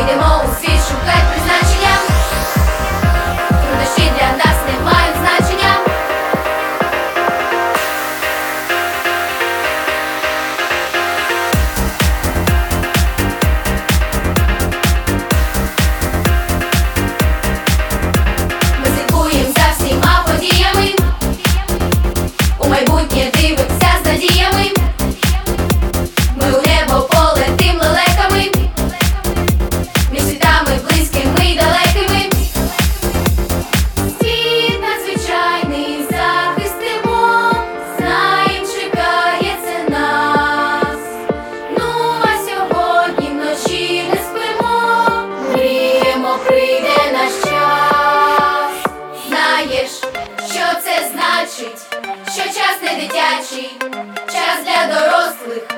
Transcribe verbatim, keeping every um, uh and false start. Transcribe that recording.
Йдемо у світ шукать призначення, труднощі для нас не мають значення. Ми слідкуємо за всіма подіями, у майбутнє дивимося з надіями. Ми у небо полетим лелеками, між світами близькими й далекими. Світ надзвичайний захистимо, знаєм, чекає це нас. Ну а сьогодні вночі не спимо, мріємо, прийде наш час. Знаєш, що це значить? Що час не дитячий, час для дорослих.